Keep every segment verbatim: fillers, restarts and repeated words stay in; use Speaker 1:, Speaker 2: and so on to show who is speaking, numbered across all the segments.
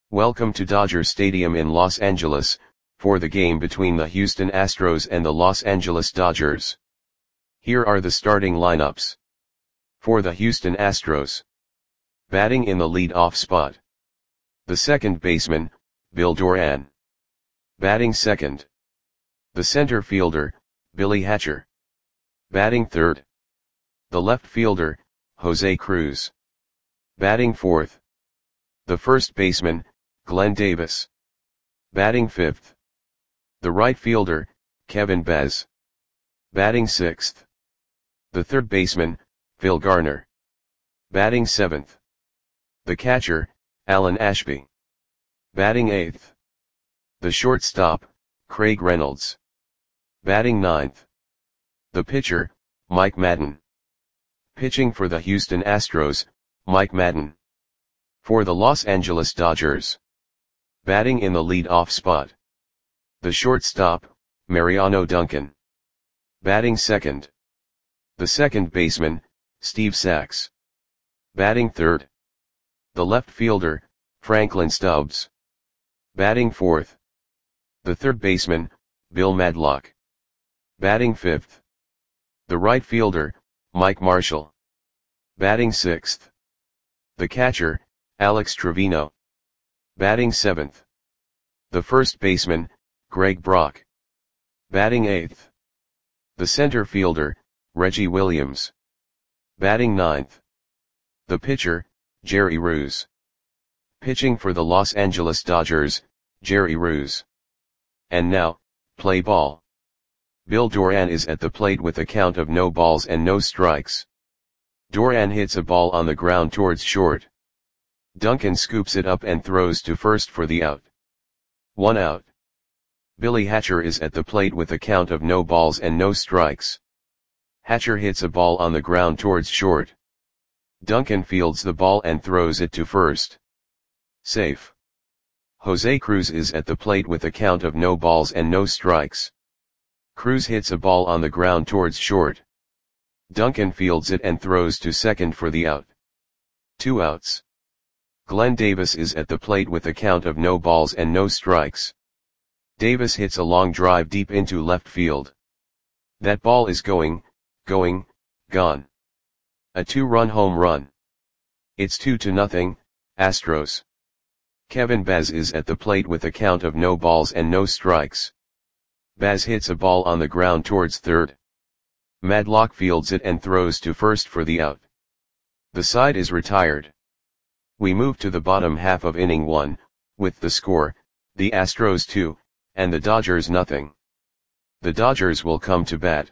Speaker 1: Welcome to Dodger Stadium in Los Angeles, for the game between the Houston Astros and the Los Angeles Dodgers. Here are the starting lineups. For the Houston Astros. Batting in the lead-off spot. The second baseman, Bill Doran. Batting second. The center fielder, Billy Hatcher. Batting third. The left fielder, Jose Cruz. Batting fourth. The first baseman, Glenn Davis. Batting fifth. The right fielder, Kevin Bez. Batting sixth. The third baseman, Phil Garner. Batting seventh. The catcher, Alan Ashby. Batting eighth. The shortstop, Craig Reynolds. Batting ninth. The pitcher, Mike Madden. Pitching for the Houston Astros, Mike Madden. For the Los Angeles Dodgers. Batting in the lead-off spot. The shortstop, Mariano Duncan. Batting second. The second baseman, Steve Sax. Batting third. The left fielder, Franklin Stubbs. Batting fourth. The third baseman, Bill Madlock. Batting fifth. The right fielder, Mike Marshall. Batting sixth. The catcher, Alex Trevino. Batting seventh. The first baseman, Greg Brock. Batting eighth. The center fielder, Reggie Williams. Batting ninth. The pitcher, Jerry Ruse. Pitching for the Los Angeles Dodgers, Jerry Ruse. And now, play ball. Bill Doran is at the plate with a count of no balls and no strikes. Doran hits a ball on the ground towards short. Duncan scoops it up and throws to first for the out. One out. Billy Hatcher is at the plate with a count of no balls and no strikes. Hatcher hits a ball on the ground towards short. Duncan fields the ball and throws it to first. Safe. Jose Cruz is at the plate with a count of no balls and no strikes. Cruz hits a ball on the ground towards short. Duncan fields it and throws to second for the out. Two outs. Glenn Davis is at the plate with a count of no balls and no strikes. Davis hits a long drive deep into left field. That ball is going, going, gone. A two-run home run. It's two to nothing, Astros. Kevin Bez is at the plate with a count of no balls and no strikes. Bez hits a ball on the ground towards third. Madlock fields it and throws to first for the out. The side is retired. We move to the bottom half of inning one, with the score, the Astros two, and the Dodgers nothing. The Dodgers will come to bat.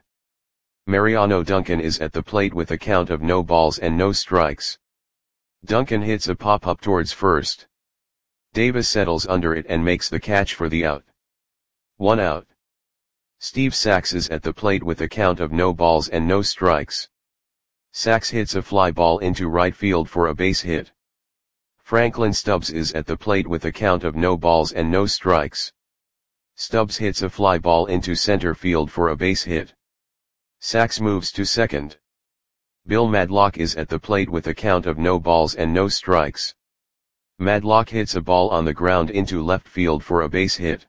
Speaker 1: Mariano Duncan is at the plate with a count of no balls and no strikes. Duncan hits a pop-up towards first. Davis settles under it and makes the catch for the out. One out. Steve Sax is at the plate with a count of no balls and no strikes. Sax hits a fly ball into right field for a base hit. Franklin Stubbs is at the plate with a count of no balls and no strikes. Stubbs hits a fly ball into center field for a base hit. Sax moves to second. Bill Madlock is at the plate with a count of no balls and no strikes. Madlock hits a ball on the ground into left field for a base hit.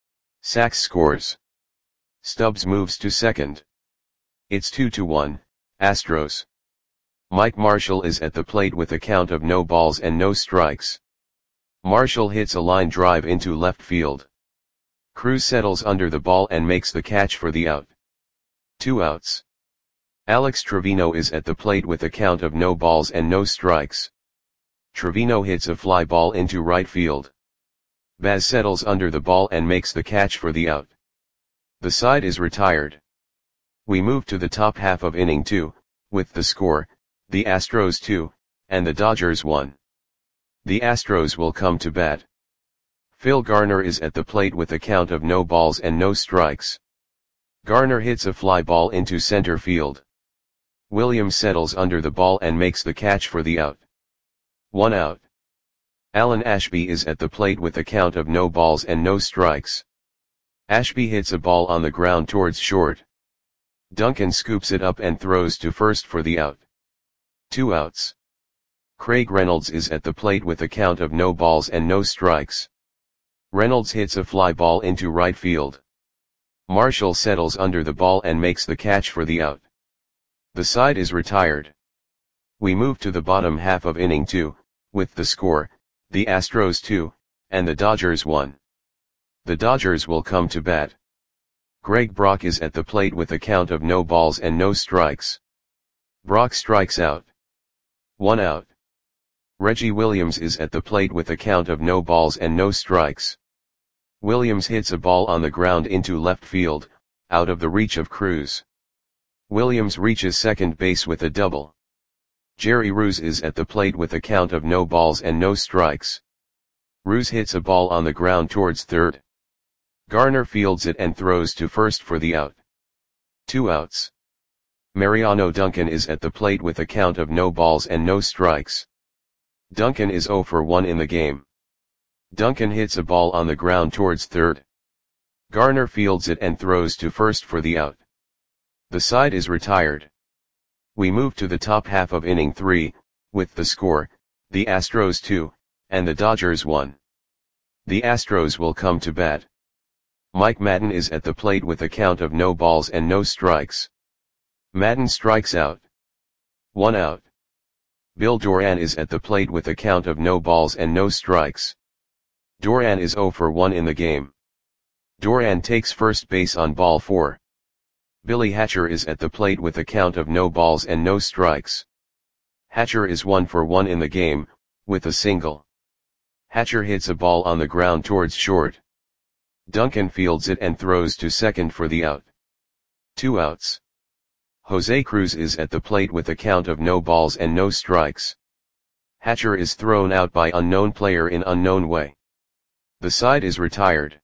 Speaker 1: Sax scores. Stubbs moves to second. It's two to one, Astros. Mike Marshall is at the plate with a count of no balls and no strikes. Marshall hits a line drive into left field. Cruz settles under the ball and makes the catch for the out. Two outs. Alex Trevino is at the plate with a count of no balls and no strikes. Trevino hits a fly ball into right field. Baz settles under the ball and makes the catch for the out. The side is retired. We move to the top half of inning two, with the score, the Astros two, and the Dodgers one. The Astros will come to bat. Phil Garner is at the plate with a count of no balls and no strikes. Garner hits a fly ball into center field. Williams settles under the ball and makes the catch for the out. One out. Alan Ashby is at the plate with a count of no balls and no strikes. Ashby hits a ball on the ground towards short. Duncan scoops it up and throws to first for the out. Two outs. Craig Reynolds is at the plate with a count of no balls and no strikes. Reynolds hits a fly ball into right field. Marshall settles under the ball and makes the catch for the out. The side is retired. We move to the bottom half of inning two, with the score, the Astros two, and the Dodgers one. The Dodgers will come to bat. Greg Brock is at the plate with a count of no balls and no strikes. Brock strikes out. One out. Reggie Williams is at the plate with a count of no balls and no strikes. Williams hits a ball on the ground into left field, out of the reach of Cruz. Williams reaches second base with a double. Jerry Ruse is at the plate with a count of no balls and no strikes. Ruse hits a ball on the ground towards third. Garner fields it and throws to first for the out. Two outs. Mariano Duncan is at the plate with a count of no balls and no strikes. Duncan is oh for one in the game. Duncan hits a ball on the ground towards third. Garner fields it and throws to first for the out. The side is retired. We move to the top half of inning three, with the score, the Astros two, and the Dodgers one. The Astros will come to bat. Mike Madden is at the plate with a count of no balls and no strikes. Madden strikes out. One out. Bill Doran is at the plate with a count of no balls and no strikes. Doran is oh for one in the game. Doran takes first base on ball four. Billy Hatcher is at the plate with a count of no balls and no strikes. Hatcher is one for one in the game, with a single. Hatcher hits a ball on the ground towards short. Duncan fields it and throws to second for the out. Two outs. Jose Cruz is at the plate with a count of no balls and no strikes. Hatcher is thrown out by unknown player in unknown way. The side is retired.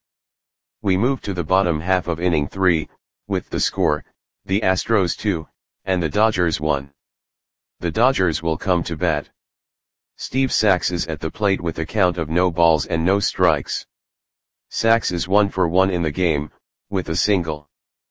Speaker 1: We move to the bottom half of inning three, with the score, the Astros two, and the Dodgers one. The Dodgers will come to bat. Steve Sax is at the plate with a count of no balls and no strikes. Sax is one for one in the game, with a single.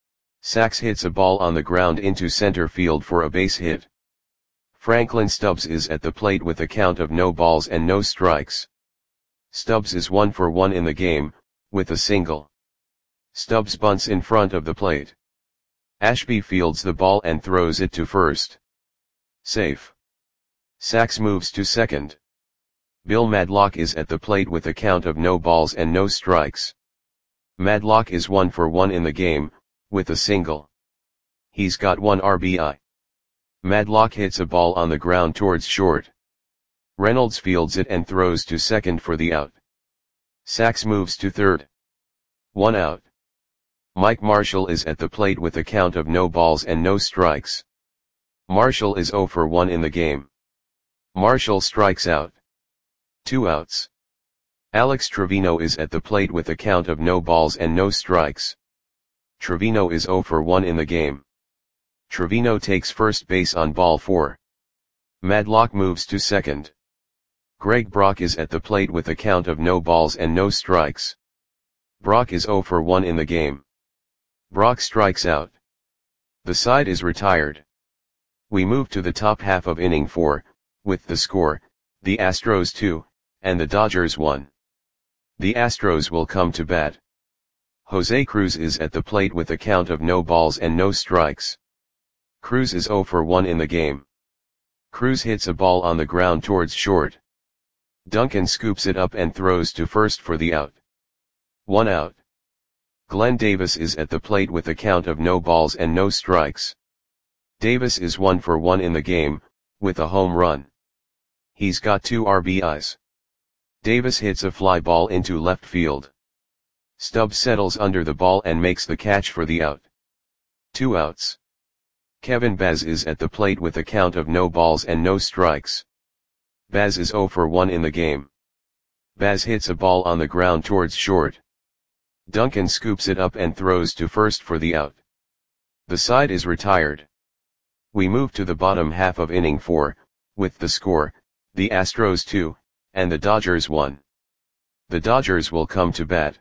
Speaker 1: Sax hits a ball on the ground into center field for a base hit. Franklin Stubbs is at the plate with a count of no balls and no strikes. Stubbs is one for one in the game, with a single. Stubbs bunts in front of the plate. Ashby fields the ball and throws it to first. Safe. Sax moves to second. Bill Madlock is at the plate with a count of no balls and no strikes. Madlock is one for one in the game, with a single. He's got one R B I. Madlock hits a ball on the ground towards short. Reynolds fields it and throws to second for the out. Sax moves to third. One out. Mike Marshall is at the plate with a count of no balls and no strikes. Marshall is oh for one in the game. Marshall strikes out. Two outs. Alex Trevino is at the plate with a count of no balls and no strikes. Trevino is oh for one in the game. Trevino takes first base on ball four. Madlock moves to second. Greg Brock is at the plate with a count of no balls and no strikes. Brock is oh for one in the game. Brock strikes out. The side is retired. We move to the top half of inning four, with the score, the Astros two, and the Dodgers one. The Astros will come to bat. Jose Cruz is at the plate with a count of no balls and no strikes. Cruz is oh for one in the game. Cruz hits a ball on the ground towards short. Duncan scoops it up and throws to first for the out. One out. Glenn Davis is at the plate with a count of no balls and no strikes. Davis is one for one in the game, with a home run. He's got two R B Is. Davis hits a fly ball into left field. Stubbs settles under the ball and makes the catch for the out. Two outs. Kevin Baz is at the plate with a count of no balls and no strikes. Baz is oh for one in the game. Baz hits a ball on the ground towards short. Duncan scoops it up and throws to first for the out. The side is retired. We move to the bottom half of inning four, with the score, the Astros two, and the Dodgers one. The Dodgers will come to bat.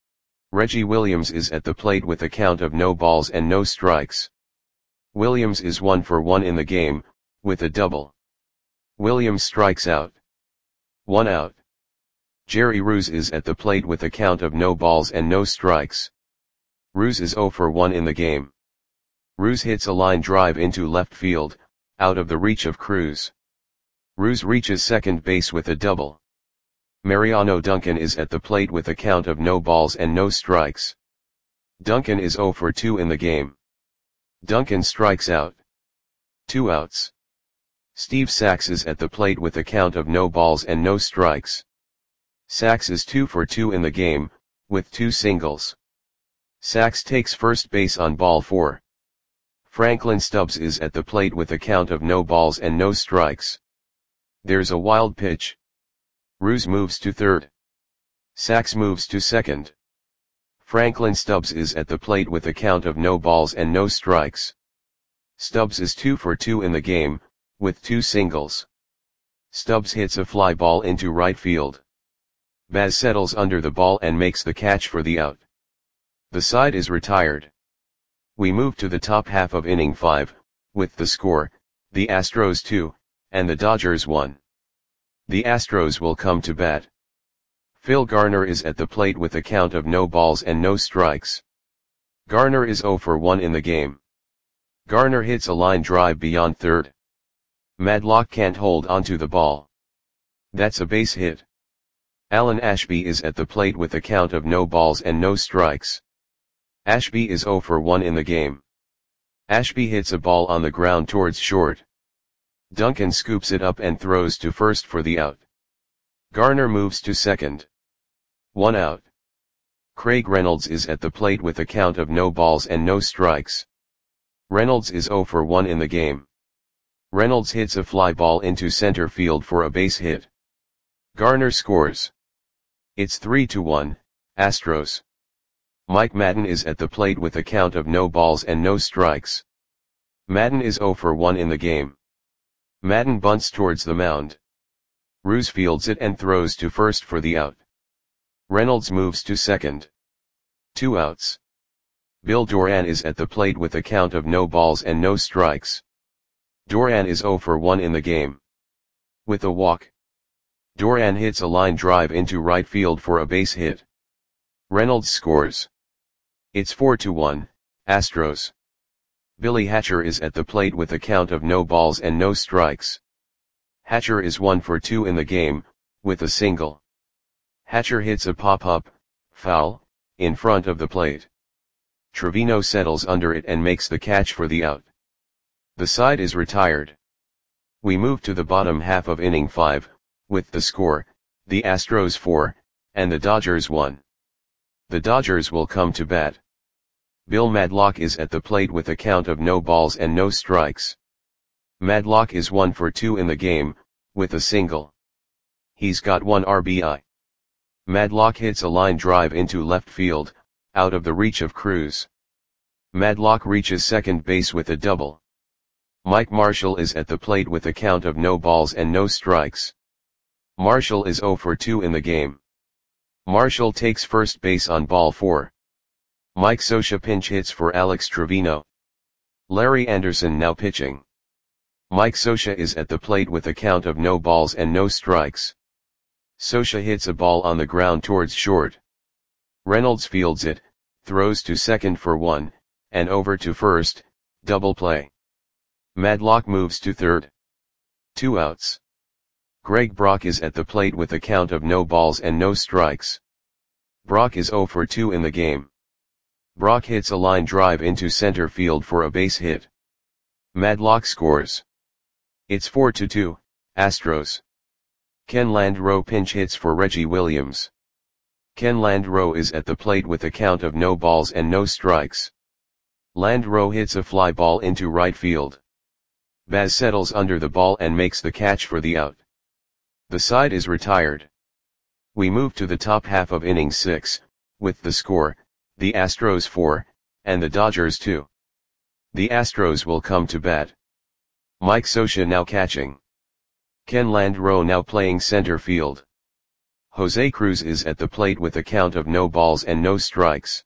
Speaker 1: Reggie Williams is at the plate with a count of no balls and no strikes. Williams is one for one in the game, with a double. Williams strikes out. One out. Jerry Ruse is at the plate with a count of no balls and no strikes. Ruse is zero for one in the game. Ruse hits a line drive into left field, out of the reach of Cruz. Ruse reaches second base with a double. Mariano Duncan is at the plate with a count of no balls and no strikes. Duncan is zero for two in the game. Duncan strikes out. Two outs. Steve Sax is at the plate with a count of no balls and no strikes. Sax is two for two in the game, with two singles. Sax takes first base on ball four. Franklin Stubbs is at the plate with a count of no balls and no strikes. There's a wild pitch. Ruse moves to third. Sax moves to second. Franklin Stubbs is at the plate with a count of no balls and no strikes. Stubbs is two for two in the game, with two singles. Stubbs hits a fly ball into right field. Baz settles under the ball and makes the catch for the out. The side is retired. We move to the top half of inning five, with the score, the Astros two, and the Dodgers one. The Astros will come to bat. Phil Garner is at the plate with a count of no balls and no strikes. Garner is zero for one in the game. Garner hits a line drive beyond third. Madlock can't hold onto the ball. That's a base hit. Alan Ashby is at the plate with a count of no balls and no strikes. Ashby is zero for one in the game. Ashby hits a ball on the ground towards short. Duncan scoops it up and throws to first for the out. Garner moves to second. One out. Craig Reynolds is at the plate with a count of no balls and no strikes. Reynolds is zero for one in the game. Reynolds hits a fly ball into center field for a base hit. Garner scores. It's three to one, Astros. Mike Madden is at the plate with a count of no balls and no strikes. Madden is zero for one in the game. Madden bunts towards the mound. Ruse fields it and throws to first for the out. Reynolds moves to second. Two outs. Bill Doran is at the plate with a count of no balls and no strikes. Doran is zero for one in the game. With a walk. Doran hits a line drive into right field for a base hit. Reynolds scores. It's four to one, Astros. Billy Hatcher is at the plate with a count of no balls and no strikes. Hatcher is one for two in the game, with a single. Hatcher hits a pop-up, foul, in front of the plate. Trevino settles under it and makes the catch for the out. The side is retired. We move to the bottom half of inning five, with the score, the Astros four, and the Dodgers one. The Dodgers will come to bat. Bill Madlock is at the plate with a count of no balls and no strikes. Madlock is one for two in the game, with a single. He's got one R B I. Madlock hits a line drive into left field, out of the reach of Cruz. Madlock reaches second base with a double. Mike Marshall is at the plate with a count of no balls and no strikes. Marshall is zero for two in the game. Marshall takes first base on ball four. Mike Scioscia pinch hits for Alex Trevino. Larry Anderson now pitching. Mike Scioscia is at the plate with a count of no balls and no strikes. Scioscia hits a ball on the ground towards short. Reynolds fields it, throws to second for one, and over to first, double play. Madlock moves to third. Two outs. Greg Brock is at the plate with a count of no balls and no strikes. Brock is zero for two in the game. Brock hits a line drive into center field for a base hit. Madlock scores. It's four to two, Astros. Ken Landreau pinch hits for Reggie Williams. Ken Landreau is at the plate with a count of no balls and no strikes. Landreau hits a fly ball into right field. Baz settles under the ball and makes the catch for the out. The side is retired. We move to the top half of inning six, with the score, the Astros four, and the Dodgers two. The Astros will come to bat. Mike Scioscia now catching. Ken Landreau now playing center field. Jose Cruz is at the plate with a count of no balls and no strikes.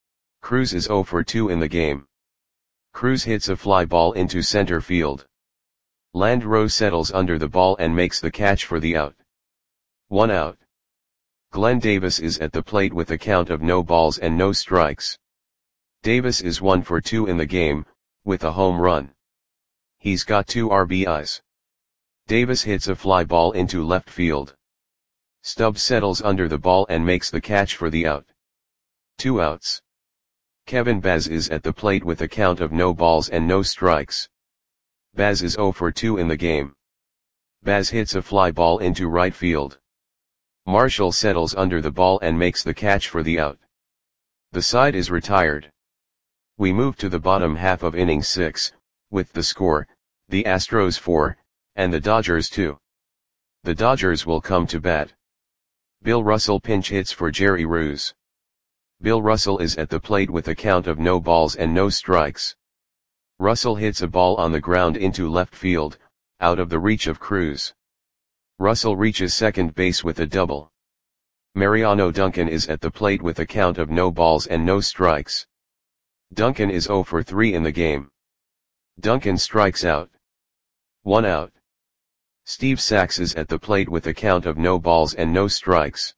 Speaker 1: Cruz is zero for two in the game. Cruz hits a fly ball into center field. Landreau settles under the ball and makes the catch for the out. One out. Glenn Davis is at the plate with a count of no balls and no strikes. Davis is one for two in the game, with a home run. He's got two R B Is. Davis hits a fly ball into left field. Stubbs settles under the ball and makes the catch for the out. Two outs. Kevin Baz is at the plate with a count of no balls and no strikes. Baz is zero for two in the game. Baz hits a fly ball into right field. Marshall settles under the ball and makes the catch for the out. The side is retired. We move to the bottom half of inning six, with the score, the Astros four, and the Dodgers two. The Dodgers will come to bat. Bill Russell pinch hits for Jerry Roos. Bill Russell is at the plate with a count of no balls and no strikes. Russell hits a ball on the ground into left field, out of the reach of Cruz. Russell reaches second base with a double. Mariano Duncan is at the plate with a count of no balls and no strikes. Duncan is zero for three in the game. Duncan strikes out. One out. Steve Sax is at the plate with a count of no balls and no strikes.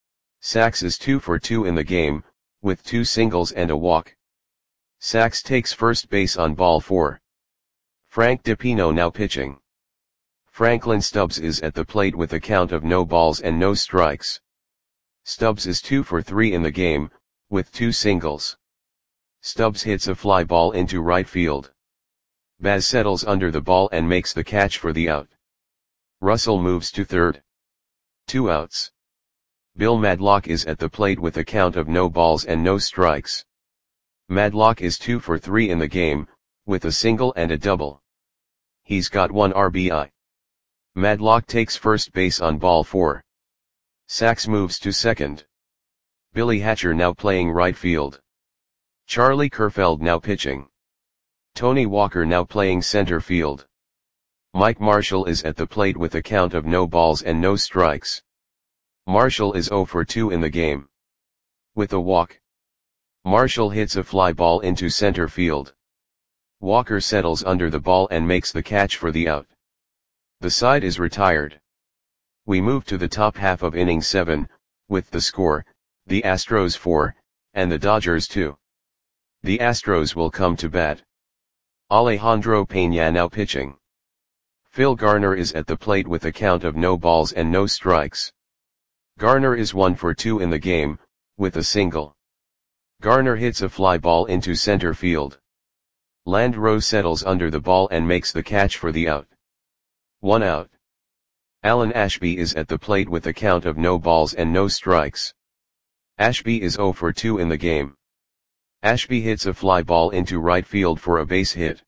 Speaker 1: Sax is two for two in the game, with two singles and a walk. Sax takes first base on ball four. Frank DiPino now pitching. Franklin Stubbs is at the plate with a count of no balls and no strikes. Stubbs is two for three in the game, with two singles. Stubbs hits a fly ball into right field. Baz settles under the ball and makes the catch for the out. Russell moves to third. Two outs. Bill Madlock is at the plate with a count of no balls and no strikes. Madlock is two for three in the game, with a single and a double. He's got one R B I. Madlock takes first base on ball four. Sax moves to second. Billy Hatcher now playing right field. Charlie Kerfeld now pitching. Tony Walker now playing center field. Mike Marshall is at the plate with a count of no balls and no strikes. Marshall is zero for two in the game. With a walk. Marshall hits a fly ball into center field. Walker settles under the ball and makes the catch for the out. The side is retired. We move to the top half of inning seven, with the score, the Astros four, and the Dodgers two. The Astros will come to bat. Alejandro Peña now pitching. Phil Garner is at the plate with a count of no balls and no strikes. Garner is one for two in the game, with a single. Garner hits a fly ball into center field. Landreau settles under the ball and makes the catch for the out. One out. Alan Ashby is at the plate with a count of no balls and no strikes. Ashby is zero for two in the game. Ashby hits a fly ball into right field for a base hit.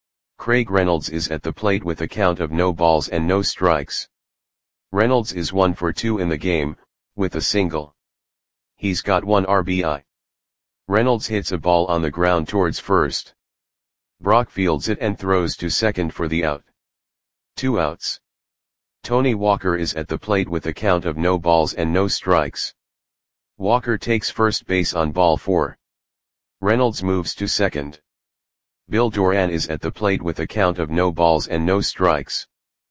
Speaker 1: Craig Reynolds is at the plate with a count of no balls and no strikes. Reynolds is one for two in the game, with a single. He's got one R B I. Reynolds hits a ball on the ground towards first. Brock fields it and throws to second for the out. Two outs. Tony Walker is at the plate with a count of no balls and no strikes. Walker takes first base on ball four. Reynolds moves to second. Bill Doran is at the plate with a count of no balls and no strikes.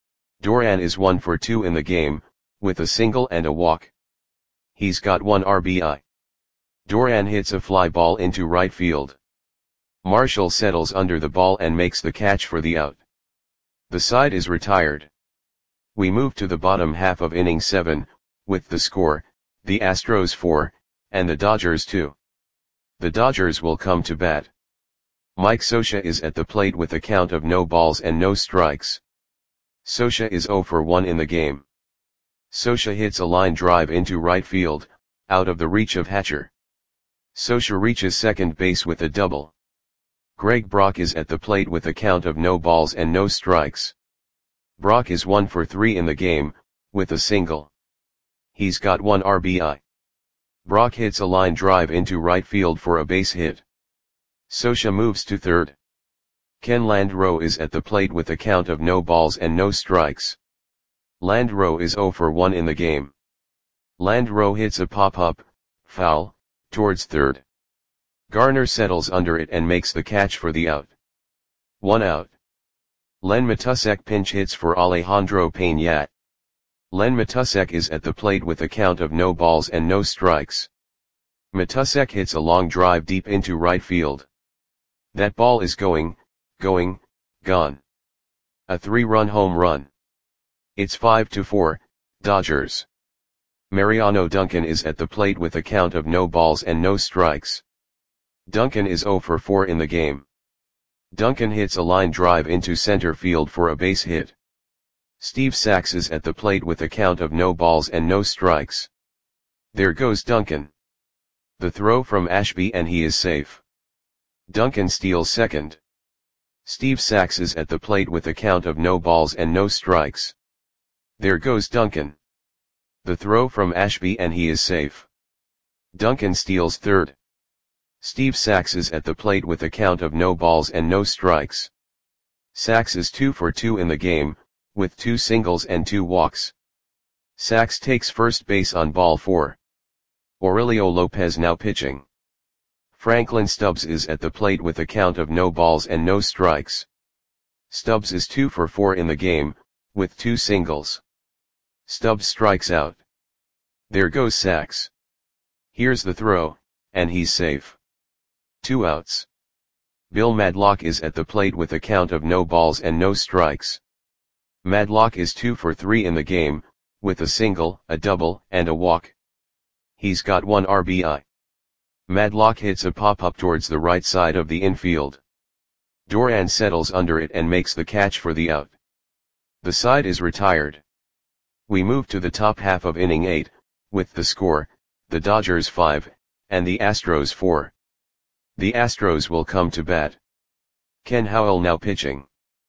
Speaker 1: Doran is one for two in the game, with a single and a walk. He's got one R B I. Doran hits a fly ball into right field. Marshall settles under the ball and makes the catch for the out. The side is retired. We move to the bottom half of inning seven, with the score, the Astros four, and the Dodgers two. The Dodgers will come to bat. Mike Scioscia is at the plate with a count of no balls and no strikes. Scioscia is zero for one in the game. Scioscia hits a line drive into right field, out of the reach of Hatcher. Scioscia reaches second base with a double. Greg Brock is at the plate with a count of no balls and no strikes. Brock is one for three in the game, with a single. He's got one R B I. Brock hits a line drive into right field for a base hit. Scioscia moves to third. Ken Landreau is at the plate with a count of no balls and no strikes. Landreau is zero for one in the game. Landreau hits a pop-up, foul, towards third. Garner settles under it and makes the catch for the out. One out. Len Matusek pinch hits for Alejandro Peña. Len Matusek is at the plate with a count of no balls and no strikes. Matusek hits a long drive deep into right field. That ball is going, going, gone. A three-run home run. It's five to four, Dodgers. Mariano Duncan is at the plate with a count of no balls and no strikes. Duncan is zero for four in the game. Duncan hits a line drive into center field for a base hit. Steve Sax is at the plate with a count of no balls and no strikes. There goes Duncan. The throw from Ashby and he is safe. Duncan steals second. Steve Sax is at the plate with a count of no balls and no strikes. There goes Duncan. The throw from Ashby and he is safe. Duncan steals third. Steve Sax is at the plate with a count of no balls and no strikes. Sax is two for two in the game, with two singles and two walks. Sax takes first base on ball four. Aurelio Lopez now pitching. Franklin Stubbs is at the plate with a count of no balls and no strikes. Stubbs is two for four in the game, with two singles. Stubbs strikes out. There goes Sax. Here's the throw, and he's safe. Two outs. Bill Madlock is at the plate with a count of no balls and no strikes. Madlock is two for three in the game, with a single, a double, and a walk. He's got one R B I. Madlock hits a pop-up towards the right side of the infield. Duran settles under it and makes the catch for the out. The side is retired. We move to the top half of inning eight, with the score, the Dodgers five, and the Astros four. The Astros will come to bat. Ken Howell now pitching.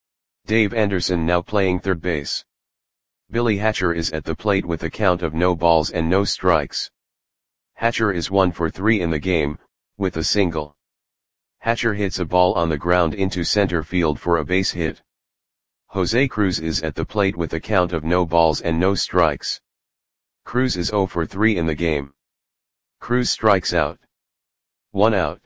Speaker 1: Dave Anderson now playing third base. Billy Hatcher is at the plate with a count of no balls and no strikes. Hatcher is one for three in the game, with a single. Hatcher hits a ball on the ground into center field for a base hit. Jose Cruz is at the plate with a count of no balls and no strikes. Cruz is zero for three in the game. Cruz strikes out. One out.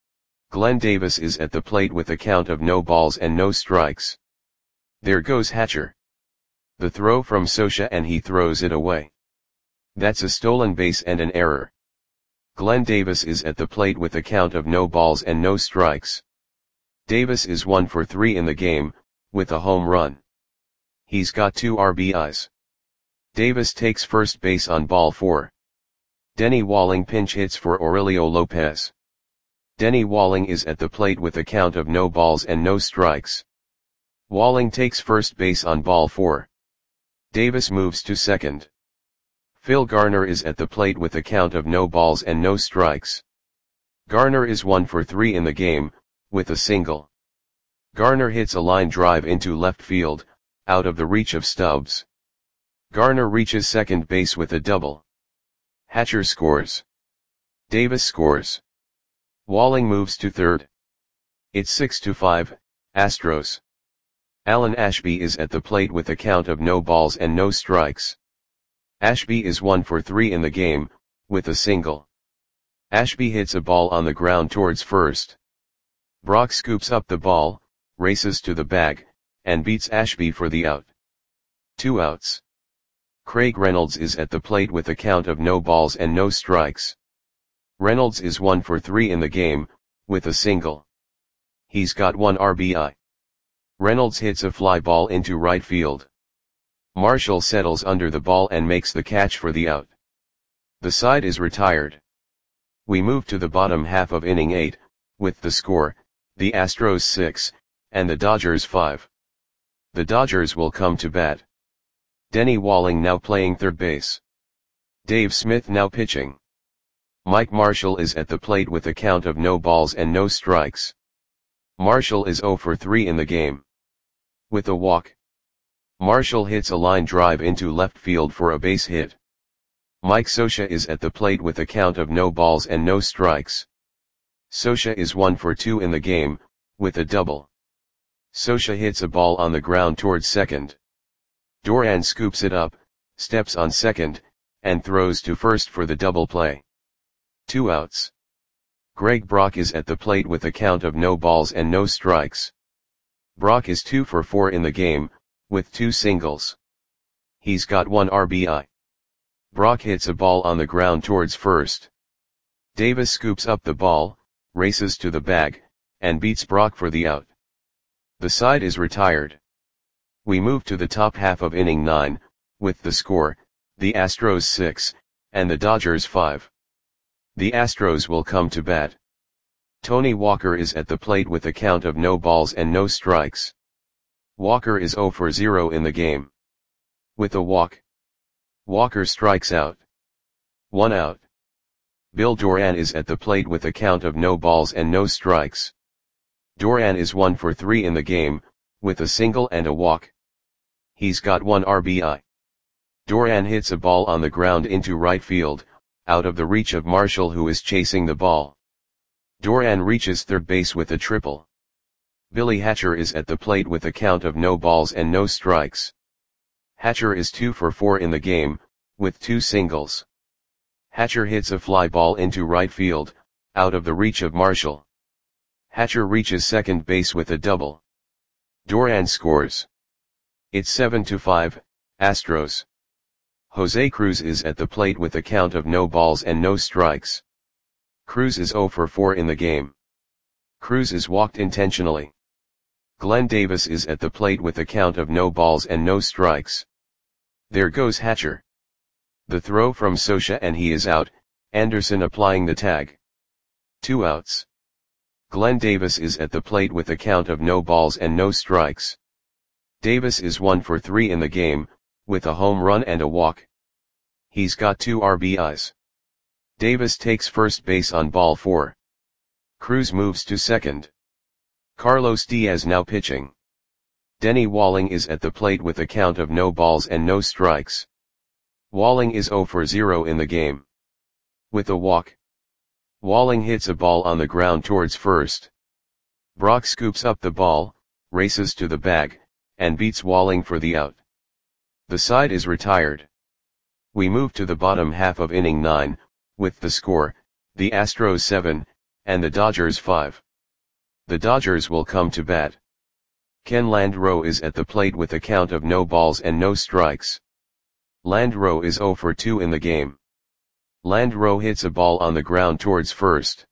Speaker 1: Glenn Davis is at the plate with a count of no balls and no strikes. There goes Hatcher. The throw from Scioscia and he throws it away. That's a stolen base and an error. Glenn Davis is at the plate with a count of no balls and no strikes. Davis is one for three in the game, with a home run. He's got two R B Is. Davis takes first base on ball four. Denny Walling pinch hits for Aurelio Lopez. Denny Walling is at the plate with a count of no balls and no strikes. Walling takes first base on ball four. Davis moves to second. Phil Garner is at the plate with a count of no balls and no strikes. Garner is one for three in the game, with a single. Garner hits a line drive into left field, out of the reach of Stubbs. Garner reaches second base with a double. Hatcher scores. Davis scores. Walling moves to third. It's six to five, Astros. Alan Ashby is at the plate with a count of no balls and no strikes. Ashby is one for three in the game, with a single. Ashby hits a ball on the ground towards first. Brock scoops up the ball, races to the bag, and beats Ashby for the out. Two outs. Craig Reynolds is at the plate with a count of no balls and no strikes. Reynolds is one for three in the game, with a single. He's got one R B I. Reynolds hits a fly ball into right field. Marshall settles under the ball and makes the catch for the out. The side is retired. We move to the bottom half of inning eight, with the score, the Astros six, and the Dodgers five. The Dodgers will come to bat. Denny Walling now playing third base. Dave Smith now pitching. Mike Marshall is at the plate with a count of no balls and no strikes. Marshall is zero for three in the game. With a walk. Marshall hits a line drive into left field for a base hit. Mike Scioscia is at the plate with a count of no balls and no strikes. Scioscia is one for two in the game, with a double. Scioscia hits a ball on the ground towards second. Duran scoops it up, steps on second, and throws to first for the double play. Two outs. Greg Brock is at the plate with a count of no balls and no strikes. Brock is two for four in the game, with two singles. He's got one R B I. Brock hits a ball on the ground towards first. Davis scoops up the ball, races to the bag, and beats Brock for the out. The side is retired. We move to the top half of inning nine, with the score, the Astros six, and the Dodgers five. The Astros will come to bat. Tony Walker is at the plate with a count of no balls and no strikes. Walker is zero for zero in the game. With a walk, Walker strikes out. One out. Bill Doran is at the plate with a count of no balls and no strikes. Doran is one for three in the game, with a single and a walk. He's got one R B I. Doran hits a ball on the ground into right field, out of the reach of Marshall, who is chasing the ball. Doran reaches third base with a triple. Billy Hatcher is at the plate with a count of no balls and no strikes. Hatcher is two for four in the game, with two singles. Hatcher hits a fly ball into right field, out of the reach of Marshall. Hatcher reaches second base with a double. Doran scores. It's seven to five, Astros. Jose Cruz is at the plate with a count of no balls and no strikes. Cruz is zero for four in the game. Cruz is walked intentionally. Glenn Davis is at the plate with a count of no balls and no strikes. There goes Hatcher. The throw from Scioscia and he is out, Anderson applying the tag. Two outs. Glenn Davis is at the plate with a count of no balls and no strikes. Davis is one for three in the game, with a home run and a walk. He's got two R B Is. Davis takes first base on ball four. Cruz moves to second. Carlos Diaz now pitching. Denny Walling is at the plate with a count of no balls and no strikes. Walling is zero for zero in the game. With a walk, Walling hits a ball on the ground towards first. Brock scoops up the ball, races to the bag, and beats Walling for the out. The side is retired. We move to the bottom half of inning nine, with the score, the Astros seven, and the Dodgers five. The Dodgers will come to bat. Ken Landreaux is at the plate with a count of no balls and no strikes. Landreaux is zero for two in the game. Landreaux hits a ball on the ground towards first.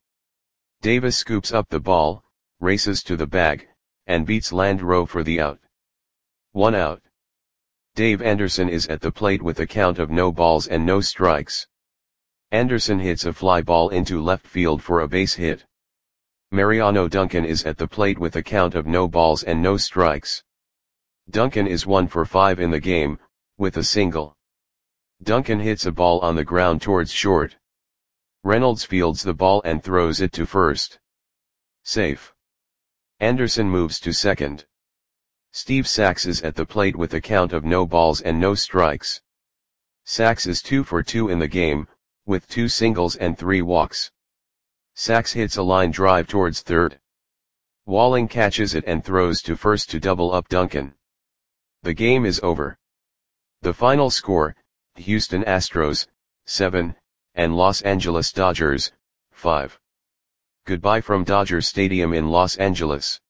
Speaker 1: Davis scoops up the ball, races to the bag, and beats Landreaux for the out. One out. Dave Anderson is at the plate with a count of no balls and no strikes. Anderson hits a fly ball into left field for a base hit. Mariano Duncan is at the plate with a count of no balls and no strikes. Duncan is one for five in the game, with a single. Duncan hits a ball on the ground towards short. Reynolds fields the ball and throws it to first. Safe. Anderson moves to second. Steve Sax is at the plate with a count of no balls and no strikes. Sax is two for two in the game, with two singles and three walks. Sax hits a line drive towards third. Walling catches it and throws to first to double up Duncan. The game is over. The final score, Houston Astros, seven, and Los Angeles Dodgers, five. Goodbye from Dodger Stadium in Los Angeles.